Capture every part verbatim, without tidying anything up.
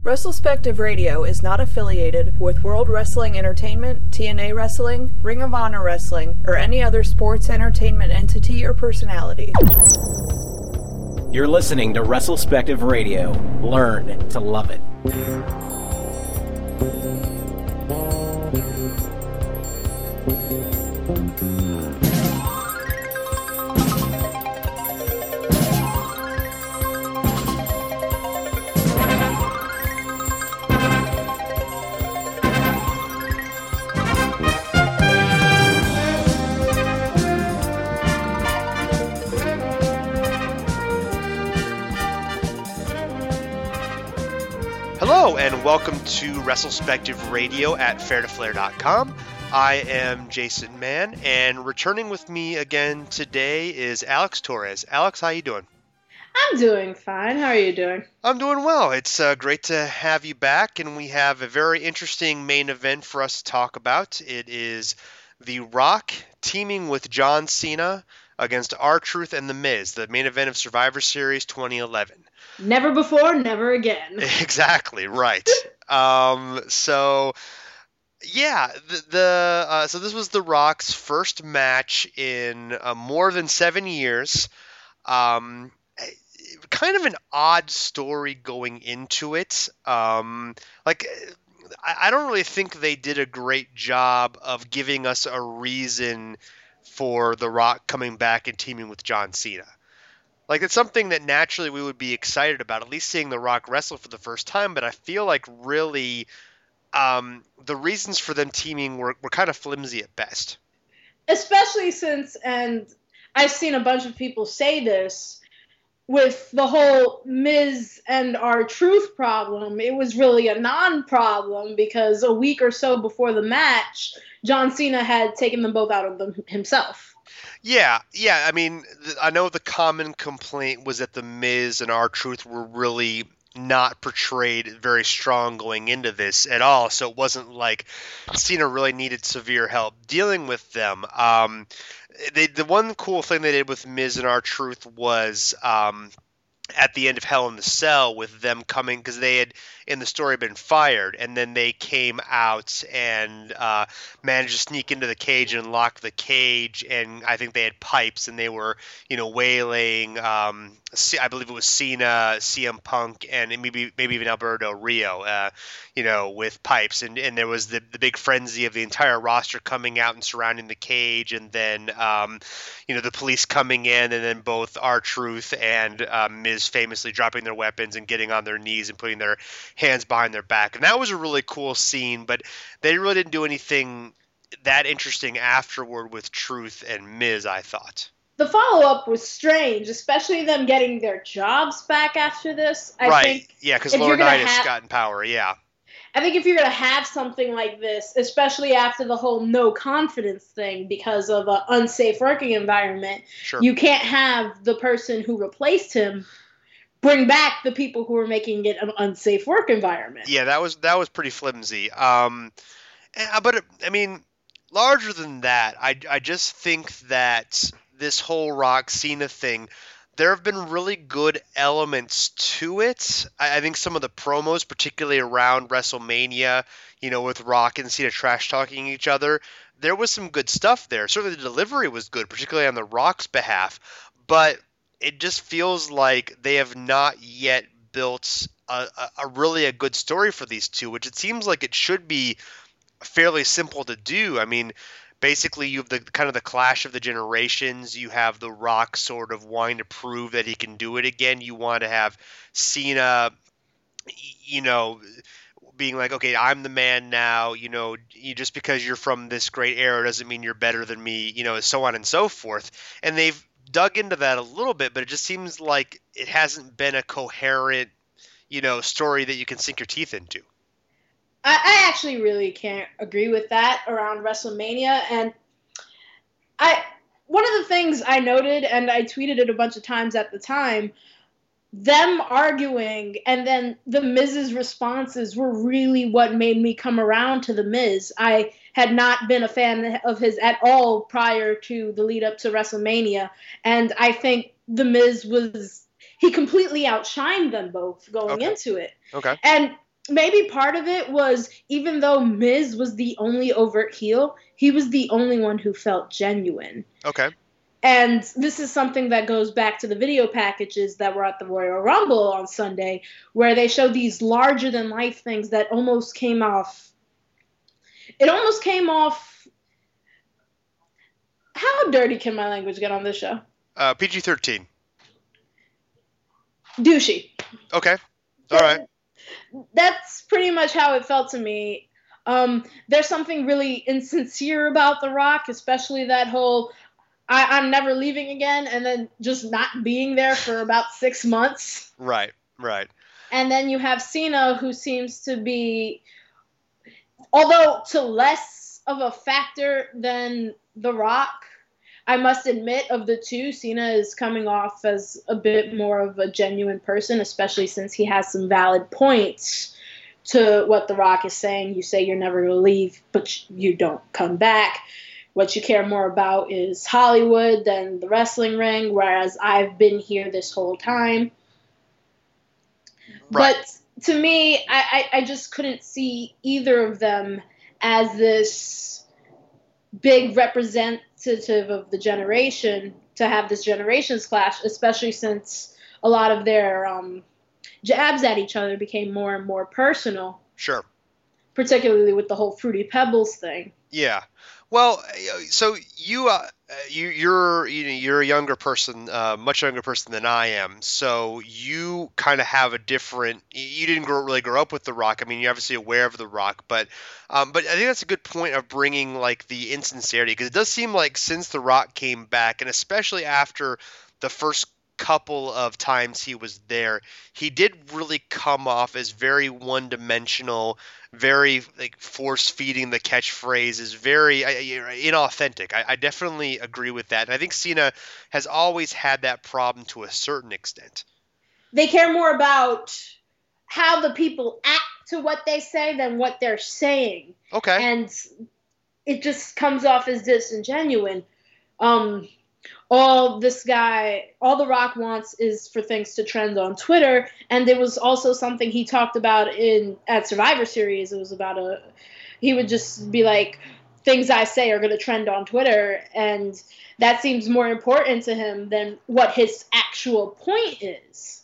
WrestleSpective Radio is not affiliated with World Wrestling Entertainment, T N A Wrestling, Ring of Honor Wrestling, or any other sports entertainment entity or personality. You're listening to WrestleSpective Radio. Learn to love it. Hello, and welcome to WrestleSpective Radio at fair to flare dot com. I am Jason Mann, and returning with me again today is Alex Torres. Alex, how you doing? I'm doing fine. How are you doing? I'm doing well. It's uh, great to have you back, and we have a very interesting main event for us to talk about. It is The Rock teaming with John Cena against R-Truth and The Miz, the main event of Survivor Series twenty eleven. Never before, never again. Exactly, right. um, so, yeah, the, the uh, so this was The Rock's first match in uh, more than seven years. Um, kind of an odd story going into it. Um, like, I, I don't really think they did a great job of giving us a reason for The Rock coming back and teaming with John Cena. Like, it's something that naturally we would be excited about, at least seeing The Rock wrestle for the first time, but I feel like really um, the reasons for them teaming were, were kind of flimsy at best. Especially since, and I've seen a bunch of people say this, with the whole Miz and R-Truth problem, it was really a non-problem because a week or so before the match, John Cena had taken them both out of them himself. Yeah, yeah. I mean, th- I know the common complaint was that the Miz and R-Truth were really not portrayed very strong going into this at all, so it wasn't like Cena really needed severe help dealing with them. Um, they, the one cool thing they did with Miz and R-Truth was um, at the end of Hell in the Cell with them coming, because they had in the story been fired, and then they came out and uh, managed to sneak into the cage and lock the cage, and I think they had pipes, and they were, you know, waylaying, um, I believe it was Cena, C M Punk, and maybe maybe even Alberto Rio, uh, you know, with pipes, and, and there was the, the big frenzy of the entire roster coming out and surrounding the cage, and then, um, you know, the police coming in, and then both R-Truth and uh, Miz famously dropping their weapons and getting on their knees and putting their hands behind their back. And that was a really cool scene, but they really didn't do anything that interesting afterward with Truth and Miz, I thought. The follow-up was strange, especially them getting their jobs back after this. I right, think yeah, because Laurinaitis have, got in power, yeah. I think if you're going to have something like this, especially after the whole no confidence thing because of an unsafe working environment, sure. You can't have the person who replaced him bring back the people who are making it an unsafe work environment. Yeah, that was that was pretty flimsy. Um, but I mean, larger than that, I I just think that this whole Rock Cena thing, there have been really good elements to it. I, I think some of the promos, particularly around WrestleMania, you know, with Rock and Cena trash talking each other, there was some good stuff there. Certainly the delivery was good, particularly on the Rock's behalf, but it just feels like they have not yet built a, a, a really a good story for these two, which it seems like it should be fairly simple to do. I mean, basically you have the kind of the clash of the generations. You have The Rock sort of wanting to prove that he can do it again. You want to have Cena, you know, being like, okay, I'm the man now, you know, you, just because you're from this great era doesn't mean you're better than me, you know, so on and so forth. And they've dug into that a little bit, but it just seems like it hasn't been a coherent, you know, story that you can sink your teeth into. I, I actually really can't agree with that around WrestleMania. And I, one of the things I noted, and I tweeted it a bunch of times at the time, them arguing and then the Miz's responses were really what made me come around to the Miz. I had not been a fan of his at all prior to the lead up to WrestleMania, and I think the Miz was he completely outshined them both going okay. into it. Okay. And maybe part of it was, even though Miz was the only overt heel, he was the only one who felt genuine. Okay. And this is something that goes back to the video packages that were at the Royal Rumble on Sunday, where they showed these larger than life things that almost came off. It almost came off. How dirty can my language get on this show? Uh, P G thirteen. Douchey. Okay. All right. That's pretty much how it felt to me. Um, there's something really insincere about The Rock, especially that whole I, I'm never leaving again, and then just not being there for about six months. Right, right. And then you have Cena, who seems to be, although to less of a factor than The Rock, I must admit, of the two, Cena is coming off as a bit more of a genuine person, especially since he has some valid points to what The Rock is saying. You say you're never going to leave, but you don't come back. What you care more about is Hollywood than the wrestling ring, whereas I've been here this whole time. Right. But to me, I, I, I just couldn't see either of them as this big representative of the generation to have this generations clash, especially since a lot of their um, jabs at each other became more and more personal. Sure. Particularly with the whole Fruity Pebbles thing. Yeah. Well, so you, uh, you, you're, you know, you're a younger person, uh, much younger person than I am. So you kind of have a different. You didn't grow, really grow up with The Rock. I mean, you're obviously aware of The Rock, but, um, but I think that's a good point of bringing like the insincerity, because it does seem like since The Rock came back, and especially after the first couple of times he was there, he did really come off as very one-dimensional, very like force-feeding the catchphrase, is very uh, inauthentic. I, I definitely agree with that. And I think Cena has always had that problem to a certain extent. They care more about how the people act to what they say than what they're saying. Okay. And it just comes off as disingenuous. Um... All this guy, all The Rock wants is for things to trend on Twitter, and there was also something he talked about in at Survivor Series. It was about a, he would just be like, things I say are going to trend on Twitter, and that seems more important to him than what his actual point is.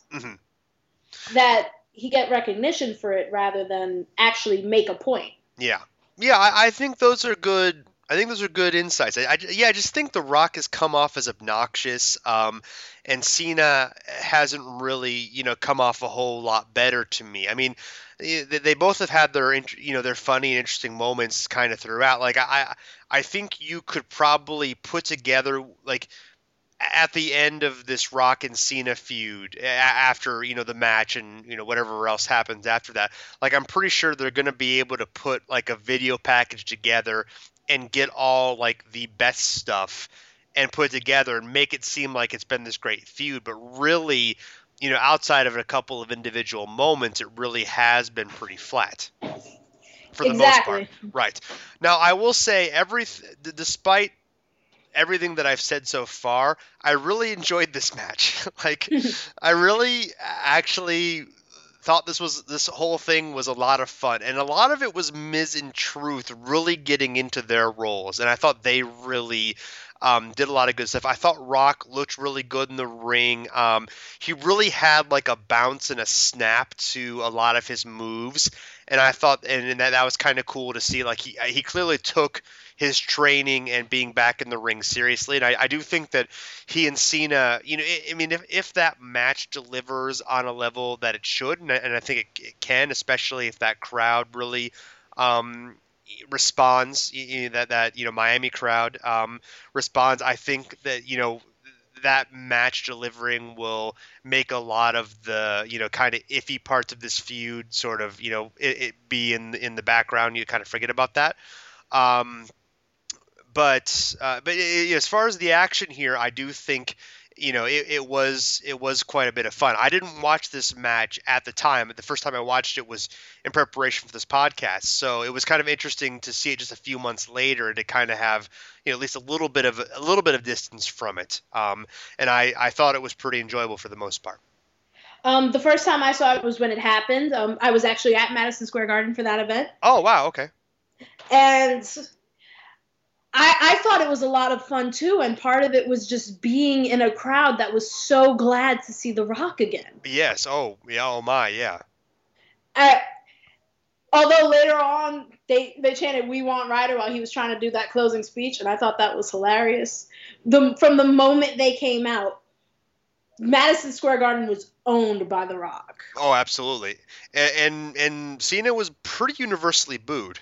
Mm-hmm. That he get recognition for it rather than actually make a point. Yeah, yeah, I, I think those are good. I think those are good insights. I, I, yeah, I just think The Rock has come off as obnoxious, um, and Cena hasn't really, you know, come off a whole lot better to me. I mean, they, they both have had their, you know, their funny and interesting moments kind of throughout. Like, I, I think you could probably put together, like, at the end of this Rock and Cena feud, after, you know, the match and, you know, whatever else happens after that, like, I'm pretty sure they're going to be able to put, like, a video package together and get all like the best stuff and put it together and make it seem like it's been this great feud. But really, you know, outside of a couple of individual moments, it really has been pretty flat for the exactly. most part. Right. Now, I will say, every despite everything that I've said so far, I really enjoyed this match. Like, I really actually thought this was this whole thing was a lot of fun, and a lot of it was Miz and Truth really getting into their roles, and I thought they really um, did a lot of good stuff. I thought Rock looked really good in the ring. Um, he really had like a bounce and a snap to a lot of his moves, and I thought, and, and that, that was kind of cool to see. Like, he he clearly took his training and being back in the ring seriously. And I, I do think that he and Cena, you know, I, I mean, if, if that match delivers on a level that it should, and I, and I think it, it can, especially if that crowd really um, responds, you know, that, that, you know, Miami crowd um, responds, I think that, you know, that match delivering will make a lot of the, you know, kind of iffy parts of this feud sort of, you know, it, it be in, in the background. You kind of forget about that. Um, But uh, but it, as far as the action here, I do think, you know, it, it was it was quite a bit of fun. I didn't watch this match at the time. The first time I watched it was in preparation for this podcast, so it was kind of interesting to see it just a few months later and to kind of have, you know, at least a little bit of a little bit of distance from it. Um, and I, I thought it was pretty enjoyable for the most part. Um, the first time I saw it was when it happened. Um, I was actually at Madison Square Garden for that event. Oh, wow, okay. And I, I thought it was a lot of fun, too, and part of it was just being in a crowd that was so glad to see The Rock again. Yes, oh, yeah, oh my, yeah. Uh, although later on, they, they chanted, "We want Ryder," while he was trying to do that closing speech, and I thought that was hilarious. The, from the moment they came out, Madison Square Garden was owned by The Rock. Oh, absolutely. And and, and Cena was pretty universally booed.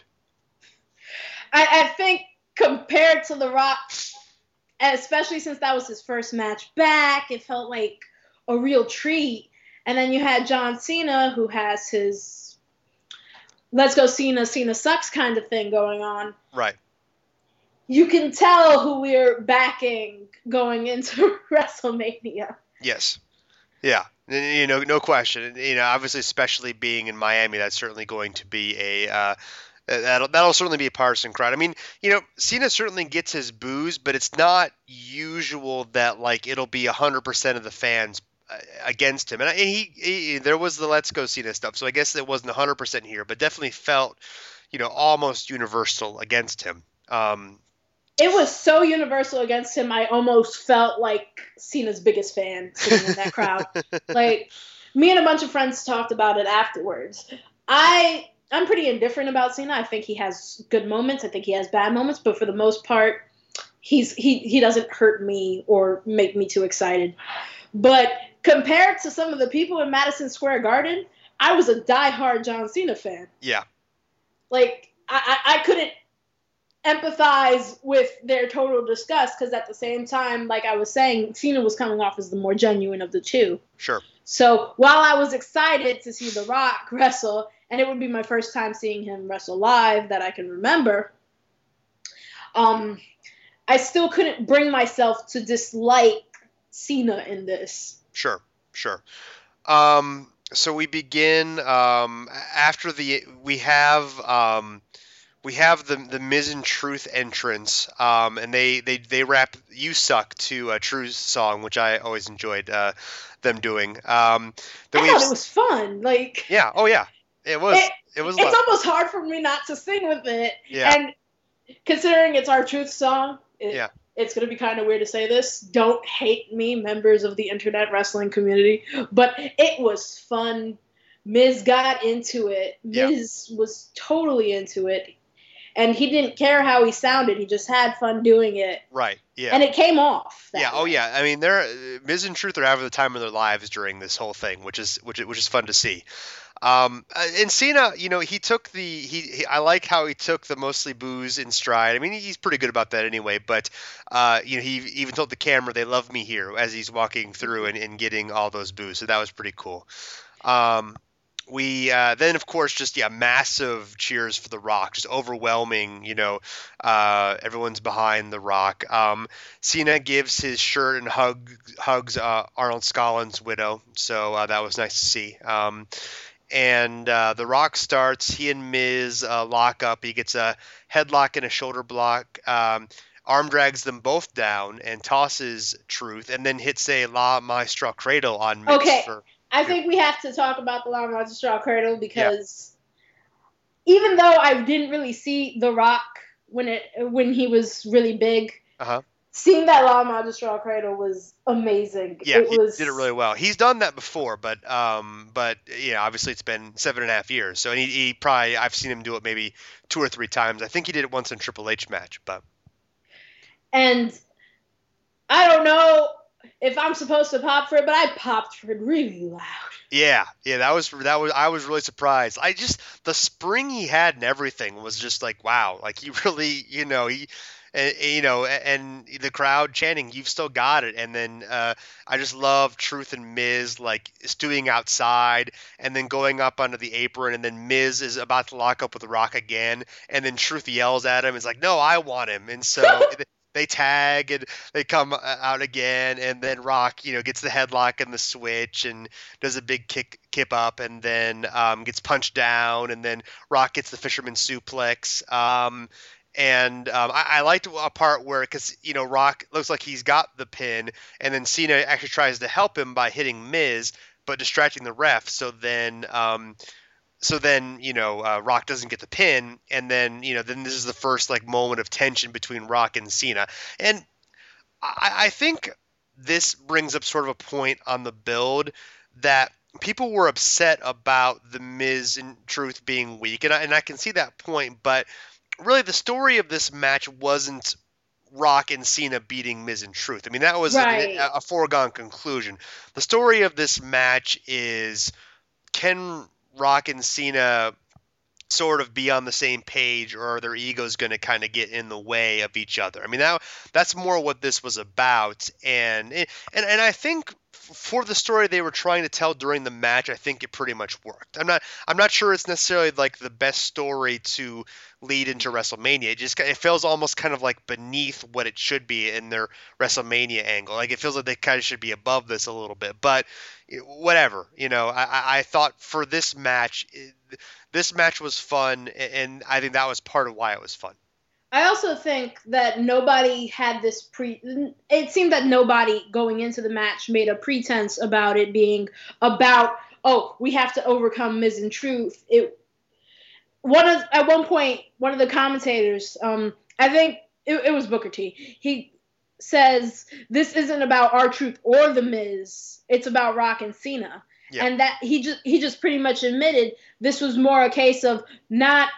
I, I think compared to The Rock, especially since that was his first match back, it felt like a real treat. And then you had John Cena, who has his "let's go Cena, Cena sucks" kind of thing going on. Right. You can tell who we're backing going into WrestleMania. Yes. Yeah. You know, no question. You know, obviously, especially being in Miami, that's certainly going to be a uh, that'll that'll certainly be a partisan crowd. I mean, you know, Cena certainly gets his boos, but it's not usual that like it'll be a hundred percent of the fans against him. And he, he there was the "let's go Cena" stuff, so I guess it wasn't a hundred percent here, but definitely felt, you know, almost universal against him. Um, It was so universal against him, I almost felt like Cena's biggest fan sitting in that crowd. Like, me and a bunch of friends talked about it afterwards. I, I'm pretty indifferent about Cena. I think he has good moments. I think he has bad moments. But for the most part, he's he, he doesn't hurt me or make me too excited. But compared to some of the people in Madison Square Garden, I was a diehard John Cena fan. Yeah. Like, I, I, I couldn't empathize with their total disgust, because at the same time, like I was saying, Cena was coming off as the more genuine of the two. Sure. So while I was excited to see The Rock wrestle, and it would be my first time seeing him wrestle live that I can remember, um, I still couldn't bring myself to dislike Cena in this. Sure, sure. Um, so we begin um, after the we have. Um, We have the the Miz and Truth entrance, um, and they, they, they rap "You Suck" to a Truth's song, which I always enjoyed uh, them doing. Um, I thought it was fun. Like, yeah, oh yeah, it was. It, it was. It's almost hard for me not to sing with it. Yeah. And considering it's our Truth song, it, yeah. it's going to be kind of weird to say this. Don't hate me, members of the internet wrestling community, but it was fun. Miz got into it. Miz yeah. was totally into it. And he didn't care how he sounded. He just had fun doing it. Right. Yeah. And it came off. Yeah. way. Oh, yeah. I mean, they're Miz and Truth are having the time of their lives during this whole thing, which is which, which is fun to see. Um, and Cena, you know, he took the he, he. I like how he took the mostly boos in stride. I mean, he's pretty good about that anyway. But uh, you know, he even told the camera, "They love me here," as he's walking through and, and getting all those boos. So that was pretty cool. Um, We uh, then, of course, just yeah, massive cheers for The Rock, just overwhelming. You know, uh, everyone's behind The Rock. Um, Cena gives his shirt and hug hugs uh, Arnold Scollins' widow, so uh, that was nice to see. Um, and uh, The Rock starts. He and Miz uh, lock up. He gets a headlock and a shoulder block. Um, arm drags them both down and tosses Truth, and then hits a La Maestra Cradle on Miz. Okay. For, I think we have to talk about the La Maestra Cradle because yeah. even though I didn't really see The Rock when it when he was really big, uh-huh. seeing that La Maestra Cradle was amazing. Yeah, it he was... did it really well. He's done that before, but um, but you know, obviously it's been seven and a half years. So he, he probably I've seen him do it maybe two or three times. I think he did it once in Triple H match, but and I don't know if I'm supposed to pop for it, but I popped for it really loud. Yeah, yeah, that was that was I was really surprised. I just the spring he had and everything was just like wow, like he really, you know, he, and, you know, and the crowd chanting, "You've still got it," and then uh, I just love Truth and Miz like stewing outside, and then going up onto the apron, and then Miz is about to lock up with The Rock again, and then Truth yells at him, "It's like, no, I want him," and so. They tag and they come out again, and then Rock, you know, gets the headlock and the switch and does a big kick, kip up, and then um, gets punched down, and then Rock gets the fisherman suplex. Um, and um, I, I liked a part where, because you know, Rock looks like he's got the pin, and then Cena actually tries to help him by hitting Miz, but distracting the ref. So then, um, so then you know, uh, Rock doesn't get the pin, and then you know, then this is the first like moment of tension between Rock and Cena, and I, I think this brings up sort of a point on the build that people were upset about the Miz in Truth being weak, and I, and I can see that point, but really the story of this match wasn't Rock and Cena beating Miz and Truth. I mean, that was right. a, a foregone conclusion. The story of this match is, can Rock and Cena sort of be on the same page, or are their egos going to kind of get in the way of each other? I mean, that that's more what this was about, and and and I think for the story they were trying to tell during the match, I think it pretty much worked. I'm not I'm not sure it's necessarily like the best story to lead into WrestleMania. It just it feels almost kind of like beneath what it should be in their WrestleMania angle. Like it feels like they kind of should be above this a little bit, but whatever. You know, I I thought for this match, this match was fun, and I think that was part of why it was fun. I also think that nobody had this pre. It seemed that nobody going into the match made a pretense about it being about, oh, we have to overcome Miz and Truth. It one of at one point one of the commentators, um, I think it, it was Booker T. He says this isn't about R-Truth or the Miz. It's about Rock and Cena, yeah. And that he just he just pretty much admitted this was more a case of not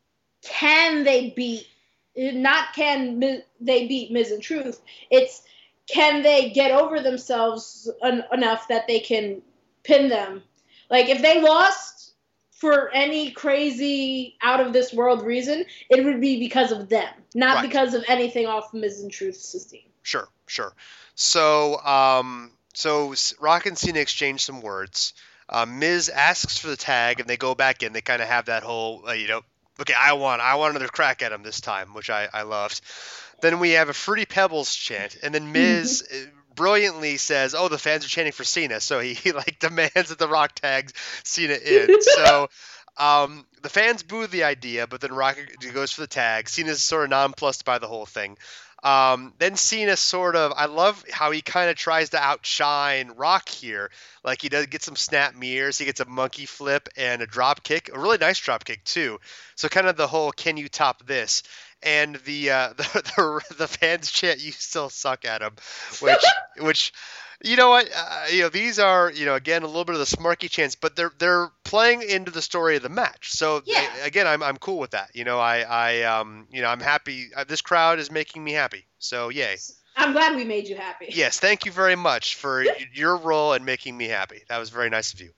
can they beat. Not can they beat Miz and Truth. It's can they get over themselves en- enough that they can pin them. Like if they lost for any crazy out of this world reason, it would be because of them, not right. because of anything off Miz and Truth's system. Sure, sure. So, um, so Rock and Cena exchange some words. Uh, Miz asks for the tag, and they go back in. They kind of have that whole, uh, you know. Okay, I want I want another crack at him this time, which I, I loved. Then we have a Fruity Pebbles chant, and then Miz brilliantly says, oh, the fans are chanting for Cena, so he, he like demands that the Rock tags Cena in. So um, the fans boo the idea, but then Rock goes for the tag. Cena's sort of nonplussed by the whole thing. Um, then Cena sort of, I love how he kind of tries to outshine Rock here. Like he does get some snap mirrors, he gets a monkey flip and a drop kick, a really nice drop kick too. So kind of the whole, can you top this? And the uh, the, the the fans chant, "You still suck," at him, which which. You know what? Uh, you know these are you know again a little bit of the smarky chants, but they're they're playing into the story of the match. So yeah. I, again, I'm I'm cool with that. You know, I I um you know I'm happy. Uh, this crowd is making me happy. So yay! I'm glad we made you happy. Yes, thank you very much for your role in making me happy. That was very nice of you.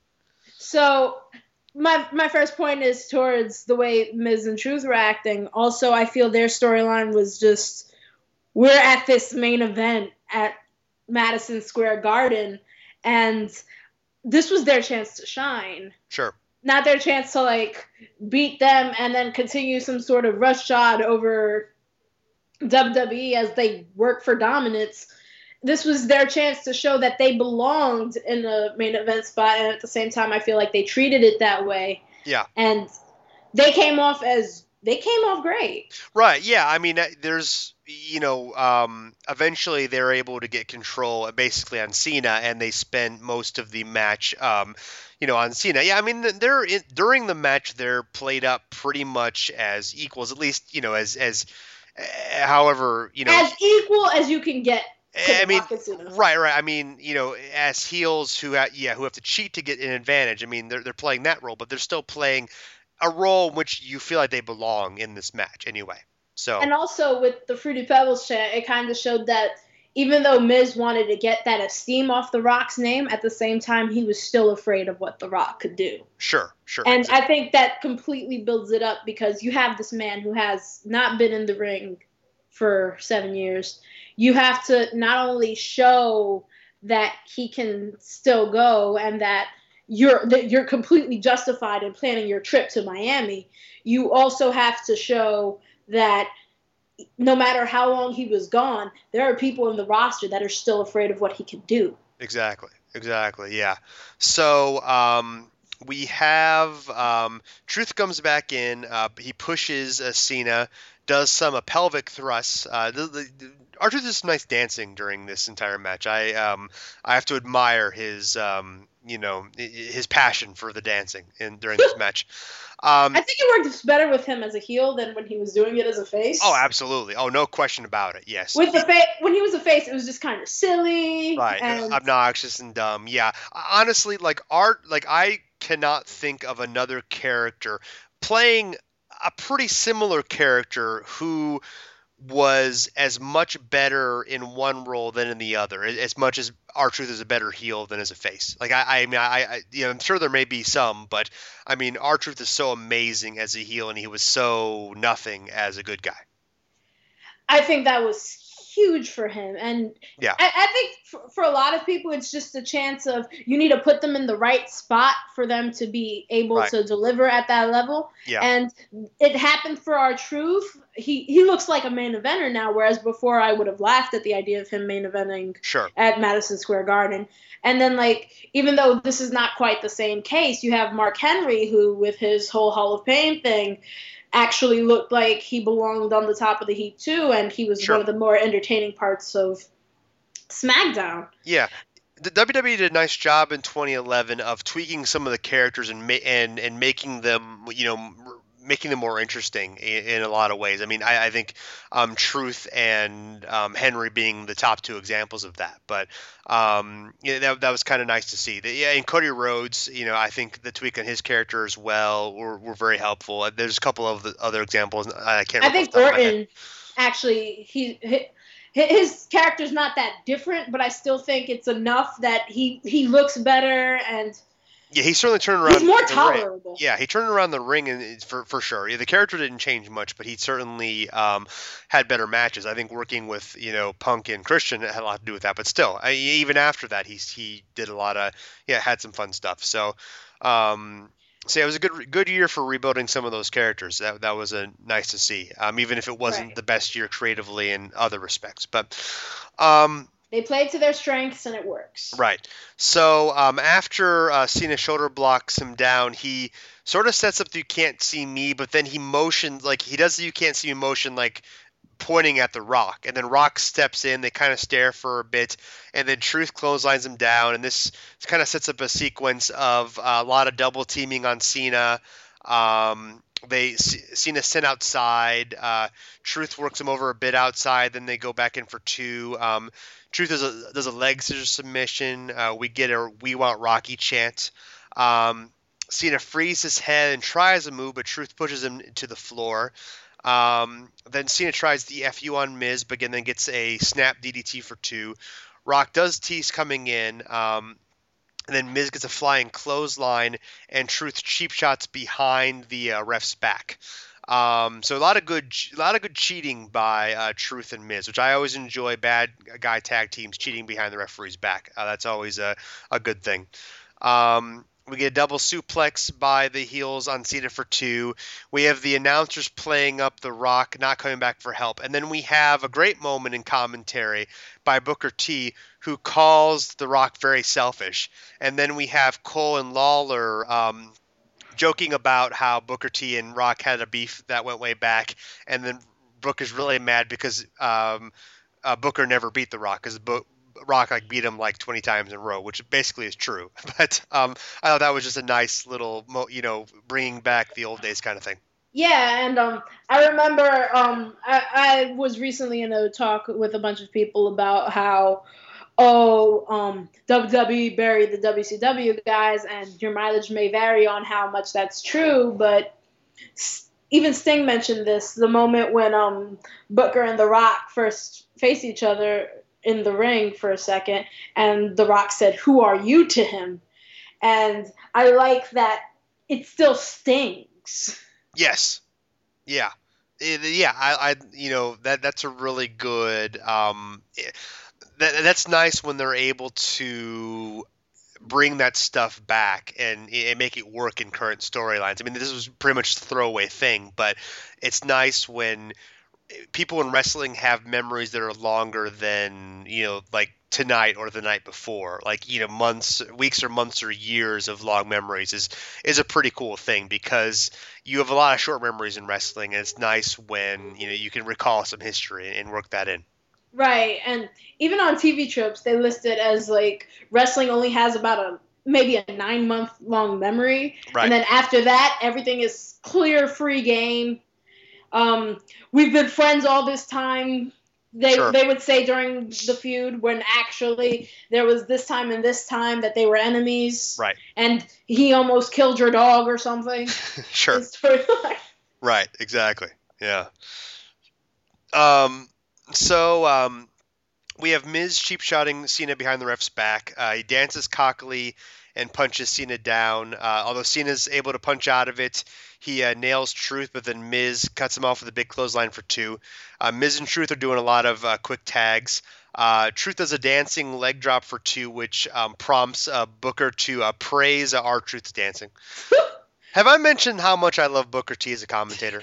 So my my first point is towards the way Miz and Truth were acting. Also, I feel their storyline was just we're at this main event at Madison Square Garden, and this was their chance to shine. Sure. Not their chance to like beat them and then continue some sort of roughshod over W W E as they work for dominance. This was their chance to show that they belonged in the main event spot, and at the same time, I feel like they treated it that way. Yeah. And they came off as they came off great. Right. Yeah. I mean, there's. You know, um, eventually they're able to get control basically on Cena, and they spend most of the match, um, you know, on Cena. Yeah, I mean, they're in, during the match they're played up pretty much as equals, at least you know, as as uh, however you know, as equal as you can get. I mean, right, right. I mean, you know, as heels who ha- yeah who have to cheat to get an advantage. I mean, they're they're playing that role, but they're still playing a role in which you feel like they belong in this match anyway. So. And also with the Fruity Pebbles chant, it kind of showed that even though Miz wanted to get that esteem off The Rock's name, at the same time, he was still afraid of what The Rock could do. Sure, sure. And exactly. I think that completely builds it up because you have this man who has not been in the ring for seven years. You have to not only show that he can still go and that you're that you're completely justified in planning your trip to Miami, you also have to show that no matter how long he was gone, there are people in the roster that are still afraid of what he can do. Exactly. Exactly. Yeah. So, um, we have um, Truth comes back in. Uh, he pushes uh, Cena, does some uh, pelvic thrusts. Uh, the, the, the, R-Truth does some nice dancing during this entire match. I um, I have to admire his um, you know his passion for the dancing in during this match. Um, I think it worked better with him as a heel than when he was doing it as a face. oh, absolutely. Oh, no question about it. Yes. With the fa- when he was a face, it was just kind of silly, Right, and obnoxious and dumb. Yeah, honestly, like art, like I cannot think of another character playing a pretty similar character who was as much better in one role than in the other. As much as R-Truth is a better heel than as a face. Like I, I mean, I, I, you know, I'm sure there may be some, but I mean, R-Truth is so amazing as a heel, and he was so nothing as a good guy. I think that was huge for him. And yeah. I, I think for, for a lot of people, it's just a chance of you need to put them in the right spot for them to be able right. to deliver at that level. Yeah. And it happened for R-Truth. He he looks like a main eventer now, whereas before I would have laughed at the idea of him main eventing sure. at Madison Square Garden. And then, like, even though this is not quite the same case, you have Mark Henry, who with his whole Hall of Fame thing actually looked like he belonged on the top of the heap too, and he was sure. one of the more entertaining parts of SmackDown. Yeah. The W W E did a nice job in twenty eleven of tweaking some of the characters and ma- and and making them, you know, making them more interesting in, in a lot of ways. I mean, I, I think um, Truth and um, Henry being the top two examples of that. But um, yeah, that, that was kind of nice to see. The, yeah, and Cody Rhodes, you know, I think the tweak on his character as well were, were very helpful. There's a couple of the other examples. I can't. I think Orton actually he. he His character's not that different, but I still think it's enough that he, he looks better and yeah, he certainly turned around. He's more tolerable. Ring. Yeah, he turned around the ring and for for sure. Yeah, the character didn't change much, but he certainly um, had better matches. I think working with you know Punk and Christian had a lot to do with that. But still, I, even after that, he he did a lot of yeah had some fun stuff. So. Um, So yeah, it was a good good year for rebuilding some of those characters. That that was a nice to see, um, even if it wasn't right. the best year creatively in other respects. But um, they played to their strengths and it works. Right. So um, after uh, Cena shoulder blocks him down, he sort of sets up the "you can't see me," but then he motions like he does the "you can't see me" motion like pointing at the Rock, and then Rock steps in. They kind of stare for a bit, and then Truth clotheslines him down, and this kind of sets up a sequence of uh, a lot of double teaming on Cena. Um, they Cena sent outside. Uh, Truth works him over a bit outside. Then they go back in for two. Um, Truth does a does a leg scissor submission. Uh, we get a "We Want Rocky" chant. Um, Cena frees his head and tries a move, but Truth pushes him to the floor. Um, then Cena tries the F U on Miz, but again then gets a snap D D T for two. Rock does tease coming in, um, and then Miz gets a flying clothesline, and Truth cheap shots behind the uh, ref's back. Um, so a lot of good, a lot of good cheating by uh, Truth and Miz, which I always enjoy. Bad guy tag teams cheating behind the referee's back. Uh, that's always a, a good thing. Um, We get a double suplex by the heels on Cena for two. We have the announcers playing up the Rock, not coming back for help. And then we have a great moment in commentary by Booker T, who calls the Rock very selfish. And then we have Cole and Lawler um, joking about how Booker T and Rock had a beef that went way back. And then Booker's really mad because um, uh, Booker never beat the Rock, because Bo- Rock like beat him like twenty times in a row, which basically is true. But um, I thought that was just a nice little, you know, bringing back the old days kind of thing. Yeah, and um, I remember um, I, I was recently in a talk with a bunch of people about how, oh, um, W W E buried the W C W guys, and your mileage may vary on how much that's true, but even Sting mentioned this, the moment when um, Booker and The Rock first faced each other in the ring for a second, and The Rock said, "Who are you?" to him. And I like that it still stings. Yes. Yeah. It, yeah. I, I, you know, that that's a really good, um, it, that, that's nice when they're able to bring that stuff back and, and make it work in current storylines. I mean, this was pretty much a throwaway thing, but it's nice when people in wrestling have memories that are longer than, you know, like tonight or the night before. Like, you know, months, weeks or months or years of long memories is is a pretty cool thing, because you have a lot of short memories in wrestling, and it's nice when, you know, you can recall some history and work that in. Right, and even on T V tropes, they list it as like wrestling only has about a maybe a nine month long memory, Right. And then after that, everything is clear, free game. Um, we've been friends all this time. They Sure. they would say during the feud, when actually there was this time and this time that they were enemies. Right. And he almost killed your dog or something. Sure. It's sort of like- Right, exactly. Yeah. Um. So um, we have Miz cheap shotting Cena behind the ref's back. Uh, he dances cockily and punches Cena down. Uh, although Cena's able to punch out of it, he uh, nails Truth, but then Miz cuts him off with a big clothesline for two. Uh, Miz and Truth are doing a lot of uh, quick tags. Uh, Truth does a dancing leg drop for two, which um, prompts uh, Booker to uh, praise uh, R-Truth's dancing. Have I mentioned how much I love Booker T as a commentator?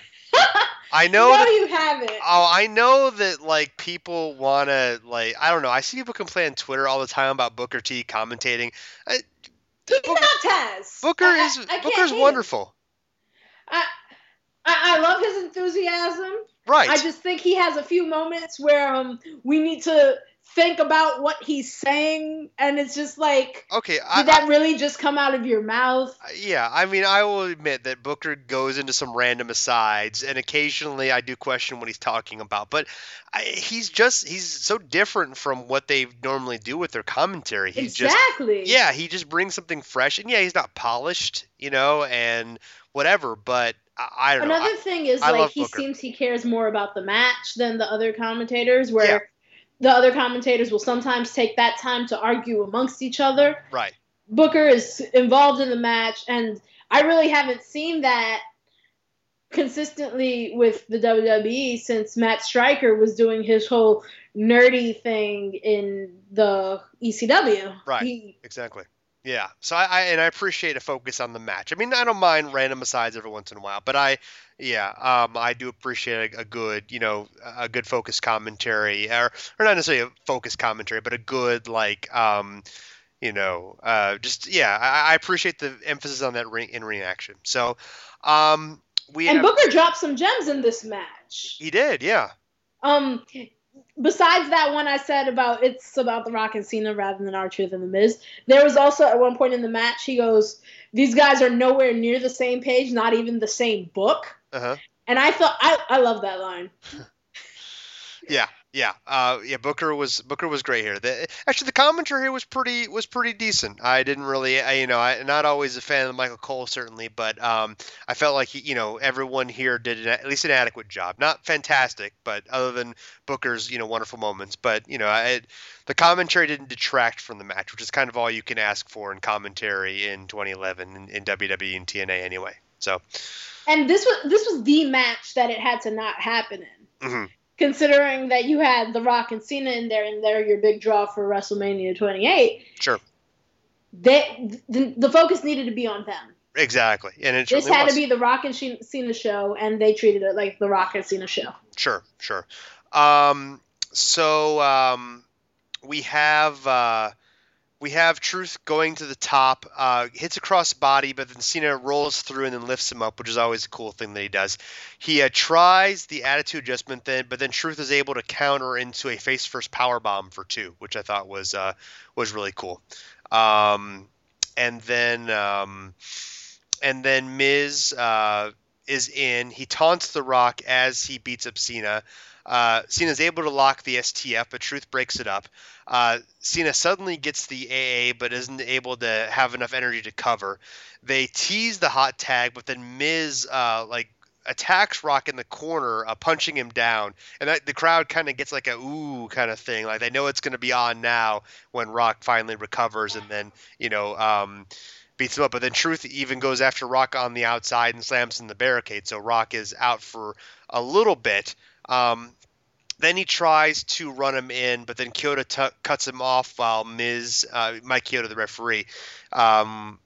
I know no, that, you haven't. oh, I know that like people want to like I don't know. I see people complain on Twitter all the time about Booker T commentating. I, He's Booker, not Taz. Booker I- is I- I can't Booker's hate him. wonderful. I, I I love his enthusiasm. Right. I just think he has a few moments where um we need to think about what he's saying, and it's just like, okay. I, did that really just come out of your mouth? I, yeah. I mean, I will admit that Booker goes into some random asides, and occasionally I do question what he's talking about. But I, he's just he's so different from what they normally do with their commentary. He's just Exactly. yeah. He just brings something fresh, and yeah, he's not polished, you know, and whatever. But I, I don't know. Another I- thing is I like love he Booker. seems he cares more about the match than the other commentators, where Yeah. the other commentators will sometimes take that time to argue amongst each other. Right. Booker is involved in the match, and I really haven't seen that consistently with the W W E since Matt Stryker was doing his whole nerdy thing in the E C W. Right. He, Exactly. Yeah. So I, I and I appreciate a focus on the match. I mean, I don't mind random asides every once in a while, but I, yeah, um, I do appreciate a, a good, you know, a good focused commentary, or or not necessarily a focused commentary, but a good like, um, you know, uh, just yeah, I, I appreciate the emphasis on that ring in ring action. So, um, we and have, Booker dropped some gems in this match. he did, yeah. Um, besides that one I said about it's about The Rock and Cena rather than R-Truth and The Miz, there was also at one point in the match he goes, "These guys are nowhere near the same page, not even the same book." Uh huh. And I thought I I love that line. Yeah, yeah, uh, yeah. Booker was Booker was great here. The, actually, the commentary here was pretty was pretty decent. I didn't really, I, you know, I not always a fan of Michael Cole certainly, but um, I felt like he, you know, everyone here did an, at least an adequate job. Not fantastic, but other than Booker's, you know, wonderful moments. But you know, I, the commentary didn't detract from the match, which is kind of all you can ask for in commentary in twenty eleven in, in W W E and T N A anyway. So. And this was this was the match that it had to not happen in. Mhm. Considering that you had The Rock and Cena in there, and they're your big draw for WrestleMania twenty-eight. Sure. They, the, the focus needed to be on them. Exactly, and it This certainly had was. to be The Rock and She- Cena show, and they treated it like The Rock and Cena show. Sure, sure. Um, so um, we have uh, we have Truth going to the top, uh, hits a cross body, but then Cena rolls through and then lifts him up, which is always a cool thing that he does. He uh, tries the attitude adjustment then, but then Truth is able to counter into a face first power bomb for two, which I thought was uh, was really cool. Um, and then um, and then Miz uh, is in. He taunts The Rock as he beats up Cena. Uh, Cena's able to lock the S T F, but Truth breaks it up. Uh, Cena suddenly gets the A A, but isn't able to have enough energy to cover. They tease the hot tag, but then Miz uh, like attacks Rock in the corner, uh, punching him down, and that, the crowd kind of gets like a ooh kind of thing, like they know it's going to be on now when Rock finally recovers, and then you know um, beats him up. But then Truth even goes after Rock on the outside and slams in the barricade, so Rock is out for a little bit. Um, then he tries to run him in, but then Kyoto t- cuts him off while Miz, uh, Mike Kyoto, the referee, um,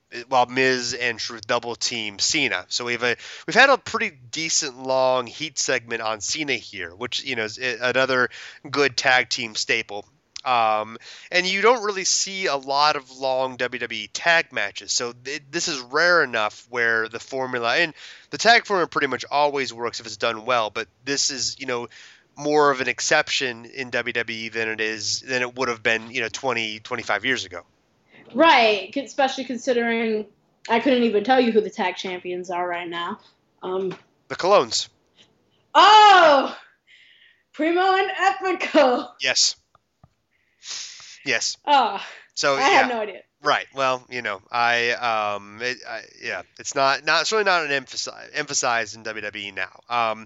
while Miz and Truth double team Cena. So we've a we've had a pretty decent long heat segment on Cena here, which you know is another good tag team staple. Um, and you don't really see a lot of long W W E tag matches, so it, this is rare enough where the formula and the tag formula pretty much always works if it's done well. But this is you know more of an exception in W W E than it is than it would have been you know twenty, twenty-five years ago. Right, especially considering I couldn't even tell you who the tag champions are right now. Um, the Colognes. Oh! Primo and Epico. Yes. Yes. Oh, so I yeah. had no idea. Right. Well, you know, I um, it, I, yeah, it's not not it's really not an emphasize emphasized in W W E now. Um,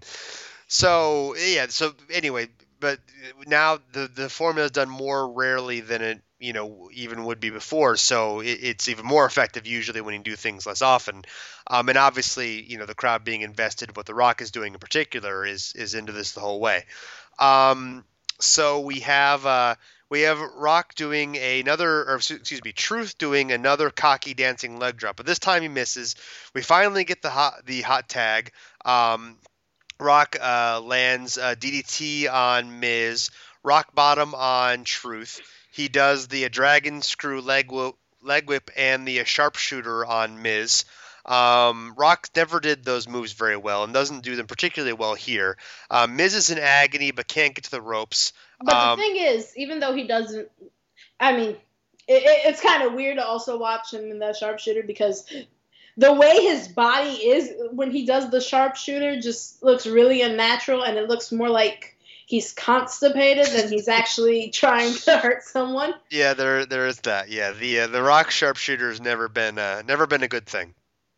so yeah. So anyway, but now the the formula is done more rarely than it you know even would be before. So it, it's even more effective usually when you do things less often. Um, and obviously, you know, the crowd being invested, what The Rock is doing in particular, is is into this the whole way. Um, so we have. Uh, We have Rock doing another, or excuse me, Truth doing another cocky dancing leg drop, but this time he misses. We finally get the hot, the hot tag. Um, Rock uh, lands a D D T on Miz, rock bottom on Truth. He does the uh, dragon screw leg whip, leg whip and the uh, sharpshooter on Miz. Um, Rock never did those moves very well and doesn't do them particularly well here. Uh, Miz is in agony but can't get to the ropes. But um, the thing is, even though he doesn't, I mean, it, it, it's kind of weird to also watch him in the sharpshooter because the way his body is when he does the sharpshooter just looks really unnatural, and it looks more like he's constipated than he's actually trying to hurt someone. Yeah, there there is that. Yeah, the uh, the Rock sharpshooter has never been uh, never been a good thing.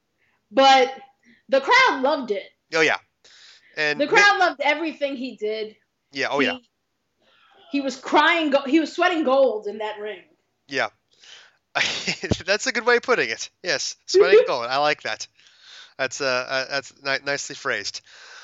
But the crowd loved it. Oh yeah, and the crowd loved everything he did. Yeah. Oh he, yeah. He was crying. Go- he was sweating gold in that ring. Yeah, that's a good way of putting it. Yes, sweating gold. I like that. That's uh, uh that's ni- nicely phrased.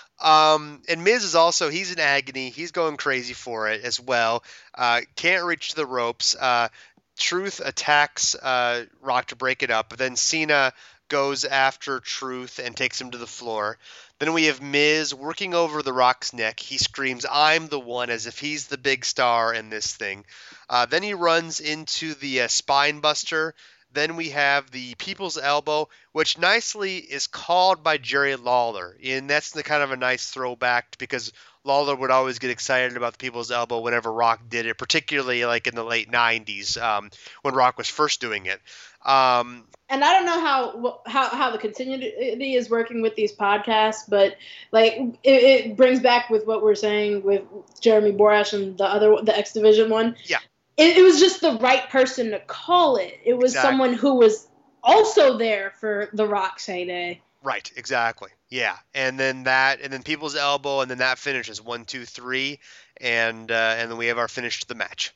Um, and Miz is also, he's in agony. He's going crazy for it as well. Uh, can't reach the ropes. Uh, Truth attacks uh, Rock to break it up, but then Cena goes after Truth and takes him to the floor. Then we have Miz working over the Rock's neck. He screams, "I'm the one," as if he's the big star in this thing. Uh, then he runs into the uh, spine buster. Then we have the People's Elbow, which nicely is called by Jerry Lawler. And that's the kind of a nice throwback because Lawler would always get excited about the People's Elbow whenever Rock did it, particularly like in the late nineties um, when Rock was first doing it. Um, and I don't know how how how the continuity is working with these podcasts, but like it, it brings back with what we're saying with Jeremy Borash and the other the X Division one. Yeah. It, it was just the right person to call it. It was exactly. someone who was also there for the Rock's heyday. Right, exactly. Yeah, and then that, and then People's Elbow, and then that finishes one, two, three, and uh, and then we have our finish to the match.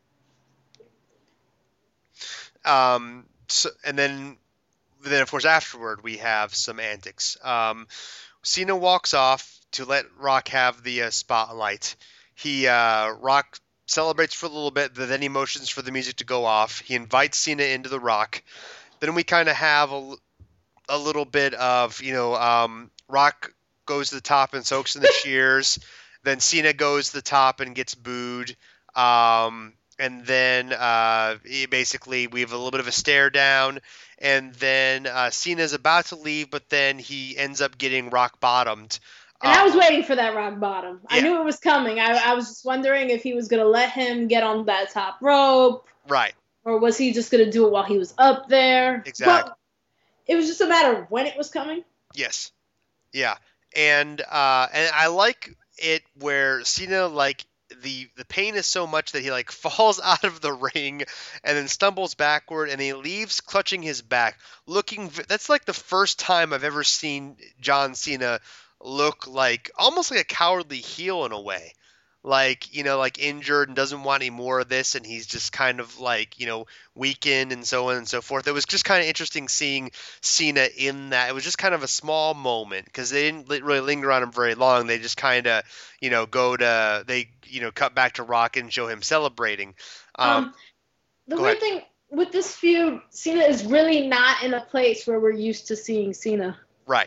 Um, so, and then then of course afterward we have some antics. Um, Cena walks off to let Rock have the uh, spotlight. He uh, Rock celebrates for a little bit, but then he motions for the music to go off. He invites Cena into the Rock. Then we kind of have a, a little bit of, you know, um, Rock goes to the top and soaks in the cheers. Then Cena goes to the top and gets booed. Um, and then uh, he basically we have a little bit of a stare down. And then uh, Cena's about to leave, but then he ends up getting rock bottomed. And I was waiting for that rock bottom. Yeah. I knew it was coming. I, I was just wondering if he was going to let him get on that top rope. Right. Or was he just going to do it while he was up there? Exactly. But it was just a matter of when it was coming. Yes. Yeah. And uh, and I like it where Cena, like, the the pain is so much that he, like, falls out of the ring and then stumbles backward and he leaves clutching his back. Looking, that's like the first time I've ever seen John Cena look like almost like a cowardly heel in a way, like, you know, like injured and doesn't want any more of this, and he's just kind of like, you know, weakened and so on and so forth. It was just kind of interesting seeing Cena in that. It was just kind of a small moment because they didn't really linger on him very long. They just kind of, you know, go to they you know cut back to Rock and show him celebrating. Um, um the weird ahead. thing with this feud, Cena is really not in a place where we're used to seeing Cena. Right.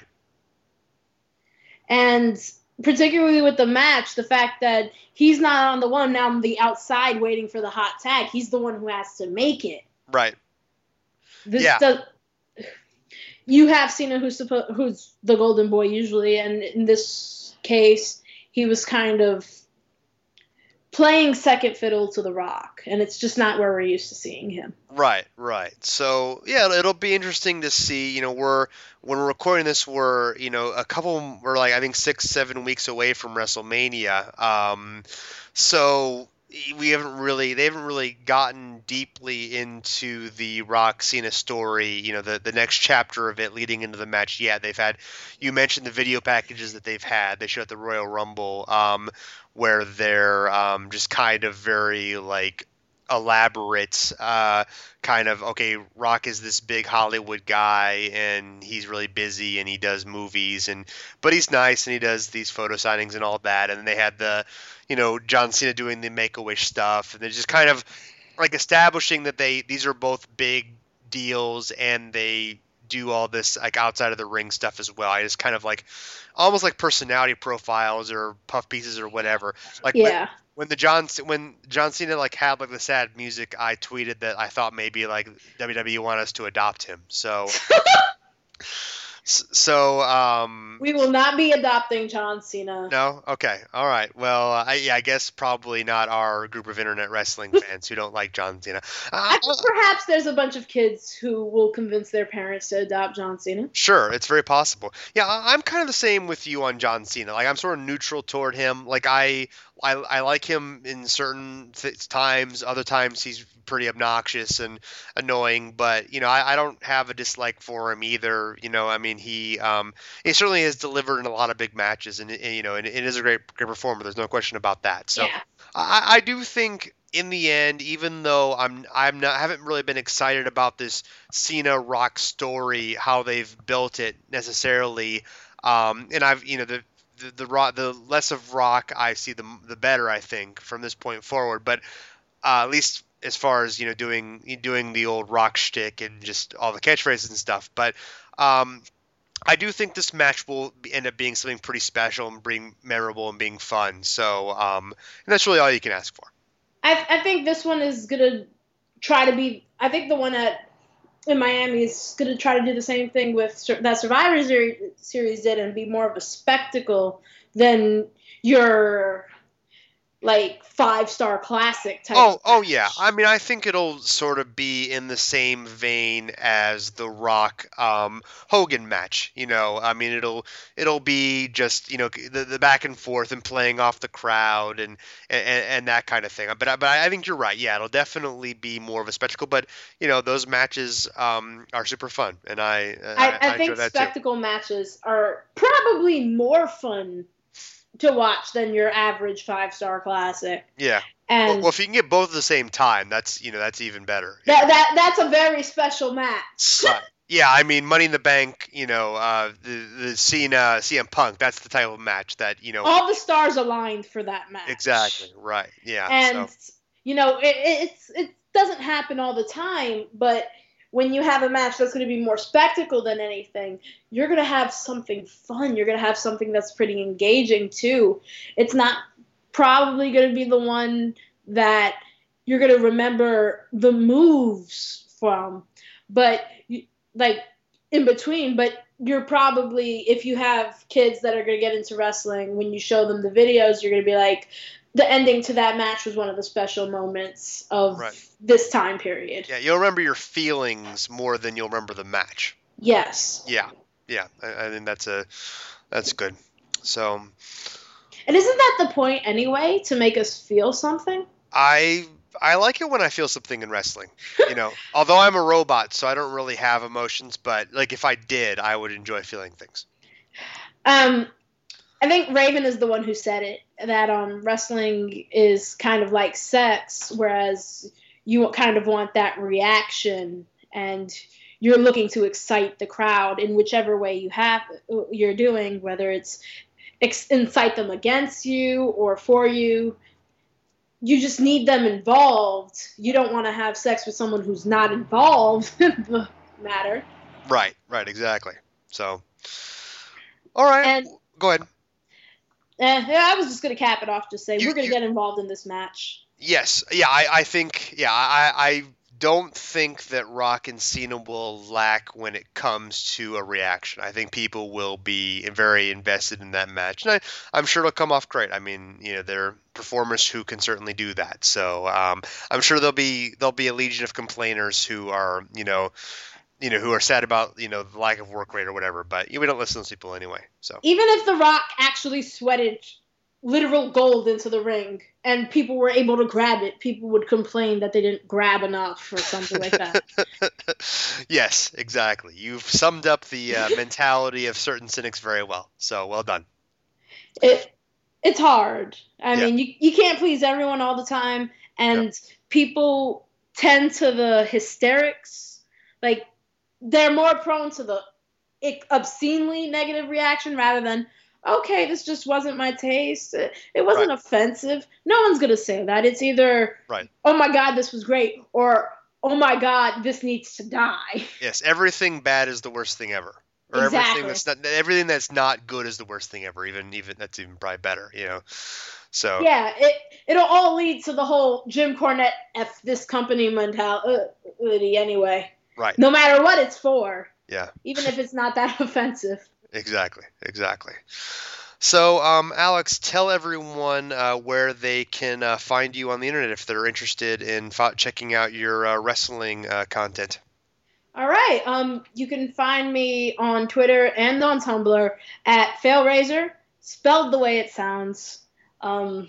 And particularly with the match, the fact that he's not on the one, now on the outside waiting for the hot tag. He's the one who has to make it. Right. This yeah. does, you have Cena who's suppo- who's the golden boy usually, and in this case, he was kind of playing second fiddle to The Rock, and it's just not where we're used to seeing him. Right, right. So yeah, it'll be interesting to see. You know, we're when we're recording this, we're you know a couple, we're like I think six, seven weeks away from WrestleMania. Um, so we haven't really, they haven't really gotten deeply into the Rock Cena story. You know, the the next chapter of it leading into the match. Yeah, they've had. You mentioned the video packages that they've had. They showed at the Royal Rumble. Um, where they're um, just kind of very like elaborate uh, kind of, okay, Rock is this big Hollywood guy and he's really busy and he does movies, and but he's nice and he does these photo signings and all that. And then they had the, you know, John Cena doing the Make-A-Wish stuff, and they're just kind of like establishing that they these are both big deals and they do all this like outside of the ring stuff as well. I just kind of like almost like personality profiles or puff pieces or whatever. Like yeah. when, when the John when John Cena like had like the sad music, I tweeted that I thought maybe like W W E want us to adopt him. So so um we will not be adopting John Cena. No? Okay. All right. Well, I, yeah, I guess probably not our group of internet wrestling fans who don't like John Cena. Uh, I think perhaps there's a bunch of kids who will convince their parents to adopt John Cena. Sure, it's very possible. Yeah, I, I'm kind of the same with you on John Cena. Like, I'm sort of neutral toward him. Like, I I, I like him in certain th- times. Other times he's pretty obnoxious and annoying. But, you know, I, I don't have a dislike for him either. You know, I mean, he um, he certainly has delivered in a lot of big matches. And, and you know, and it is a great, great performer. There's no question about that. So yeah. I, I do think in the end, even though I'm I'm not haven't really been excited about this Cena Rock story, how they've built it necessarily, um, and I've you know the the the, rock, the less of Rock I see, the the better I think from this point forward. But uh, at least as far as you know doing doing the old Rock shtick and just all the catchphrases and stuff. But um, I do think this match will end up being something pretty special and being memorable and being fun. So um, and that's really all you can ask for. I, I think this one is going to try to be – I think the one at in Miami is going to try to do the same thing with that Survivor Series did and be more of a spectacle than your – like five-star classic type. Oh, oh yeah. I mean, I think it'll sort of be in the same vein as the Rock um, Hogan match. You know, I mean, it'll it'll be just you know the, the back and forth and playing off the crowd and, and and that kind of thing. But but I think you're right. Yeah, it'll definitely be more of a spectacle. But you know, those matches um, are super fun, and I I, I, I, I think enjoy that spectacle too. matches are probably more fun to watch than your average five-star classic. Yeah. And well, well, if you can get both at the same time, that's you know that's even better. That that that's a very special match. Right. Yeah, I mean, Money in the Bank, you know, uh, the the Cena C M Punk, that's the type of match that you know. All the stars aligned for that match. Exactly. Right. Yeah. And so. you know, it, it's it doesn't happen all the time, but when you have a match that's going to be more spectacle than anything, you're going to have something fun. You're going to have something that's pretty engaging too. It's not probably going to be the one that you're going to remember the moves from, but like in between, but you're probably, if you have kids that are going to get into wrestling, when you show them the videos, you're going to be like, the ending to that match was one of the special moments of right. this time period. Yeah, you'll remember your feelings more than you'll remember the match. Yes. Yeah, yeah. I, I think that's a that's good. So. And isn't that the point anyway, to make us feel something? I I like it when I feel something in wrestling. You know, although I'm a robot, so I don't really have emotions. But like, if I did, I would enjoy feeling things. Um. I think Raven is the one who said it, that um, wrestling is kind of like sex, whereas you kind of want that reaction and you're looking to excite the crowd in whichever way you have you're doing, whether it's ex- incite them against you or for you. you just need them involved. You don't want to have sex with someone who's not involved in the matter. Right, right, exactly. So, all right, And, go ahead. eh, yeah, I was just going to cap it off, just say, You- we're going you- to get involved in this match. Yes, yeah, I, I think, yeah, I, I don't think that Rock and Cena will lack when it comes to a reaction. I think people will be very invested in that match, and I, I'm sure it'll come off great. I mean, you know, they're performers who can certainly do that. So um, I'm sure there'll be there'll be a legion of complainers who are, you know, you know, who are sad about, you know, the lack of work rate or whatever. But we don't listen to those people anyway. So Even if The Rock actually sweated literal gold into the ring and people were able to grab it, people would complain that they didn't grab enough or something like that. yes, exactly. You've summed up the uh, mentality of certain cynics very well. So well done. It it's hard. I Yeah. mean, you you can't please everyone all the time, and people tend to the hysterics. Like, they're more prone to the ic- obscenely negative reaction rather than, okay, this just wasn't my taste. It, it wasn't Right. offensive. No one's gonna say that. It's either, Right. oh my god, this was great, or oh my god, this needs to die. Yes, everything bad is the worst thing ever. Or Exactly. everything that's not everything that's not good is the worst thing ever. Even even that's even probably better, you know. So Yeah, it it'll all lead to the whole Jim Cornette F this company mentality anyway. right. No matter what it's for, Yeah, even if it's not that offensive. exactly. Exactly. So, um, Alex, tell everyone uh, where they can uh, find you on the internet if they're interested in fo- checking out your uh, wrestling uh, content. All right. Um, you can find me on Twitter and on Tumblr at FailRaiser, spelled the way it sounds. Um,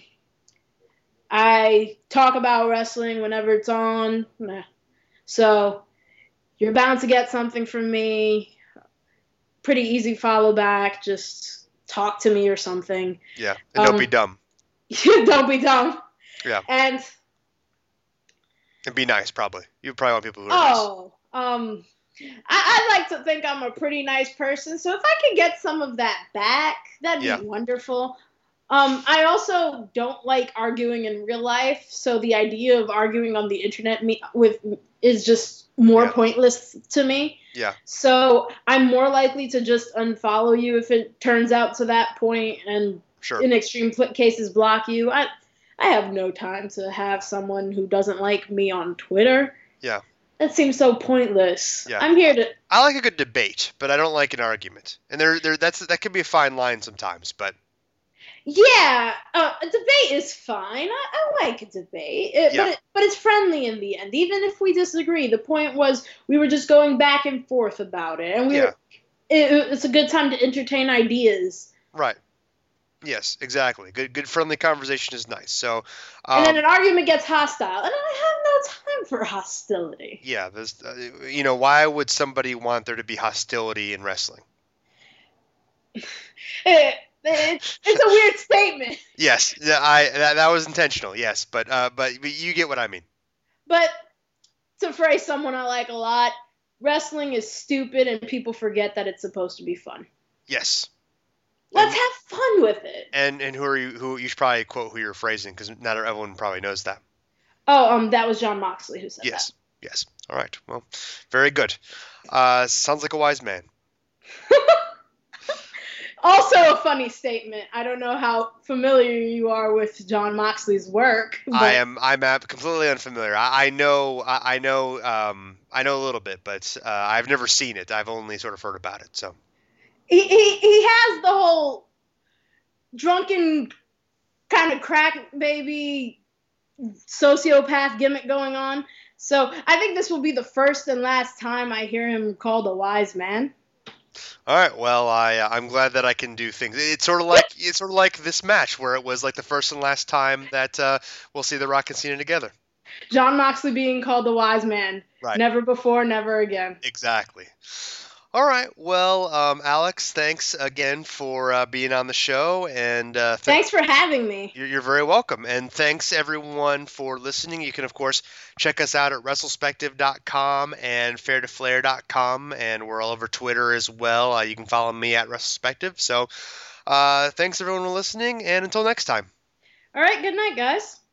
I talk about wrestling whenever it's on. Nah. So you're bound to get something from me. Pretty easy follow back. Just talk to me or something. Yeah, and don't Um, be dumb. Don't be dumb. Yeah. And And be nice, probably. You probably want people who are nice. oh, um, I, I like to think I'm a pretty nice person, so if I could get some of that back, that'd be Yeah. wonderful. Um, I also don't like arguing in real life, so the idea of arguing on the internet me with is just more Yeah. pointless to me. Yeah. So I'm more likely to just unfollow you if it turns out to that point, and Sure. in extreme pl- cases block you. I I have no time to have someone who doesn't like me on Twitter. Yeah. That seems so pointless. Yeah. I'm here to. I like a good debate, but I don't like an argument. And there, there, that's that can be a fine line sometimes. But Yeah, uh, a debate is fine. I, I like a debate, it, Yeah. but it, but it's friendly in the end. Even if we disagree, the point was we were just going back and forth about it, and we Yeah. were. It, it's a good time to entertain ideas. right. Yes, exactly. Good, good friendly conversation is nice. So, And um, then an argument gets hostile, and I have no time for hostility. yeah, there's, uh, you know, why would somebody want there to be hostility in wrestling? It, it, it's a weird statement. Yes, yeah, I that, that was intentional. Yes, but uh, but you get what I mean. But to phrase someone I like a lot, wrestling is stupid and people forget that it's supposed to be fun. Yes. Let's have fun with it. And and who are you? Who you should probably quote who you're phrasing because not everyone probably knows that. Oh, um, that was John Moxley who said Yes. Yes. All right. Well, very good. Uh, sounds like a wise man. that. Also a funny statement. I don't know how familiar you are with John Moxley's work. But I am. I'm ab- completely unfamiliar. I, I know. I, I know. Um, I know a little bit, but uh, I've never seen it. I've only sort of heard about it. So. He, he, he has the whole drunken kind of crack baby sociopath gimmick going on. So I think this will be the first and last time I hear him called a wise man. All right. Well, I uh, I'm glad that I can do things. It's sort of like it's sort of like this match where it was like the first and last time that uh, we'll see the Rock and Cena together. John Moxley being called the wise man. Right. Never before, never again. Exactly. All right. Well, um, Alex, thanks again for uh, being on the show, and uh, th- Thanks for having me. You're, you're very welcome. And thanks, everyone, for listening. You can, of course, check us out at wrestlespective dot com and fair to flare dot com, and we're all over Twitter as well. Uh, you can follow me at WrestleSpective. So uh, thanks, everyone, for listening, and until next time. All right, good night, guys.